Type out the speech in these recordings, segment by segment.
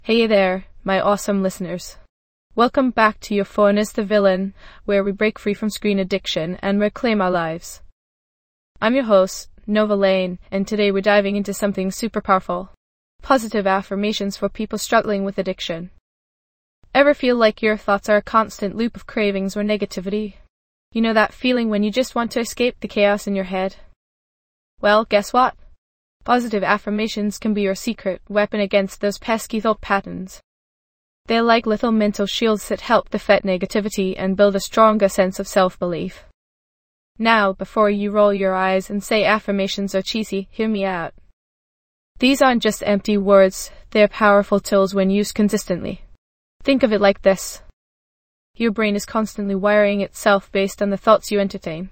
Hey there, my awesome listeners. Welcome back to Your Phone is the Villain, where we break free from screen addiction and reclaim our lives. I'm your host, Nova Lane, and today we're diving into something super powerful. Positive affirmations for people struggling with addiction. Ever feel like your thoughts are a constant loop of cravings or negativity? You know that feeling when you just want to escape the chaos in your head? Well, guess what? Positive affirmations can be your secret weapon against those pesky thought patterns. They're like little mental shields that help defeat negativity and build a stronger sense of self-belief. Now, before you roll your eyes and say affirmations are cheesy, hear me out. These aren't just empty words, they're powerful tools when used consistently. Think of it like this. Your brain is constantly wiring itself based on the thoughts you entertain.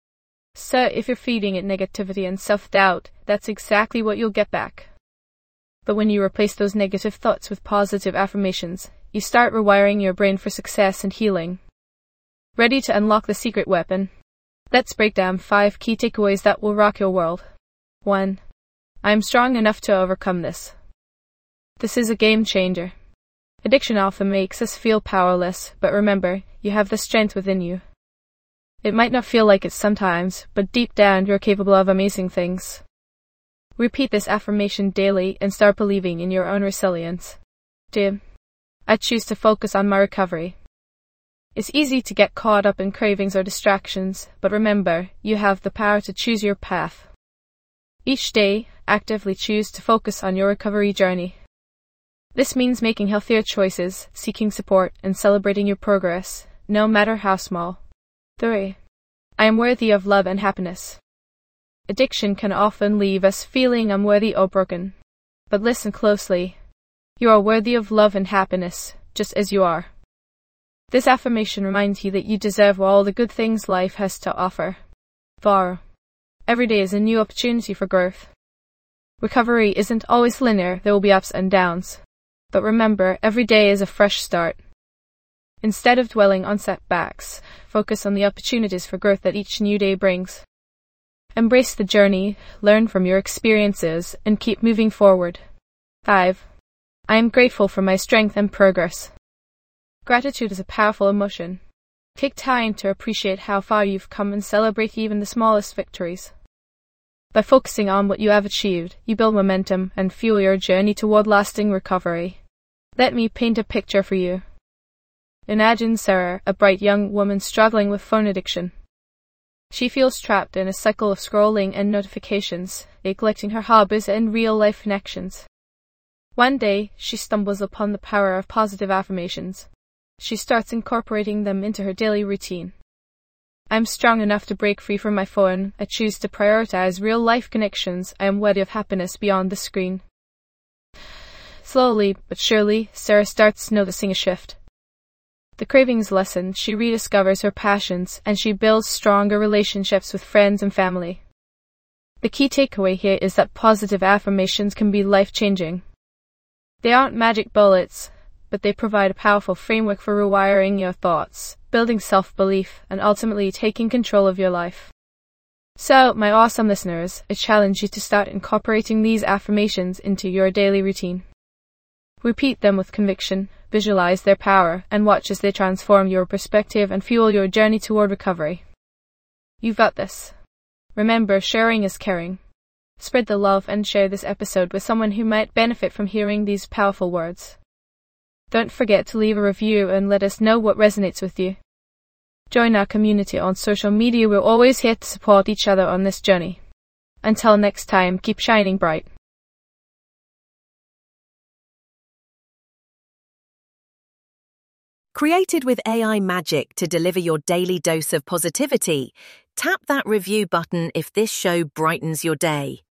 So if you're feeding it negativity and self-doubt, that's exactly what you'll get back. But when you replace those negative thoughts with positive affirmations, you start rewiring your brain for success and healing. Ready to unlock the secret weapon? Let's break down 5 key takeaways that will rock your world. 1. I'm strong enough to overcome this. This is a game changer. Addiction often makes us feel powerless, but remember, you have the strength within you. It might not feel like it sometimes, but deep down you're capable of amazing things. Repeat this affirmation daily and start believing in your own resilience. 2. I choose to focus on my recovery. It's easy to get caught up in cravings or distractions, but remember, you have the power to choose your path. Each day, actively choose to focus on your recovery journey. This means making healthier choices, seeking support, and celebrating your progress, no matter how small. 3. I am worthy of love and happiness. Addiction can often leave us feeling unworthy or broken. But listen closely. You are worthy of love and happiness, just as you are. This affirmation reminds you that you deserve all the good things life has to offer. 4. Every day is a new opportunity for growth. Recovery isn't always linear, there will be ups and downs. But remember, every day is a fresh start. Instead of dwelling on setbacks, focus on the opportunities for growth that each new day brings. Embrace the journey, learn from your experiences, and keep moving forward. 5. I am grateful for my strength and progress. Gratitude is a powerful emotion. Take time to appreciate how far you've come and celebrate even the smallest victories. By focusing on what you have achieved, you build momentum and fuel your journey toward lasting recovery. Let me paint a picture for you. Imagine Sarah, a bright young woman struggling with phone addiction. She feels trapped in a cycle of scrolling and notifications, neglecting her hobbies and real-life connections. One day, she stumbles upon the power of positive affirmations. She starts incorporating them into her daily routine. I'm strong enough to break free from my phone. I choose to prioritize real-life connections. I am worthy of happiness beyond the screen. Slowly but surely, Sarah starts noticing a shift. The cravings lessen, she rediscovers her passions, and she builds stronger relationships with friends and family. The key takeaway here is that positive affirmations can be life-changing. They aren't magic bullets, but they provide a powerful framework for rewiring your thoughts, building self-belief, and ultimately taking control of your life. So, my awesome listeners, I challenge you to start incorporating these affirmations into your daily routine. Repeat them with conviction, visualize their power, and watch as they transform your perspective and fuel your journey toward recovery. You've got this. Remember, sharing is caring. Spread the love and share this episode with someone who might benefit from hearing these powerful words. Don't forget to leave a review and let us know what resonates with you. Join our community on social media. We're always here to support each other on this journey. Until next time, keep shining bright. Created with AI magic to deliver your daily dose of positivity, tap that review button if this show brightens your day.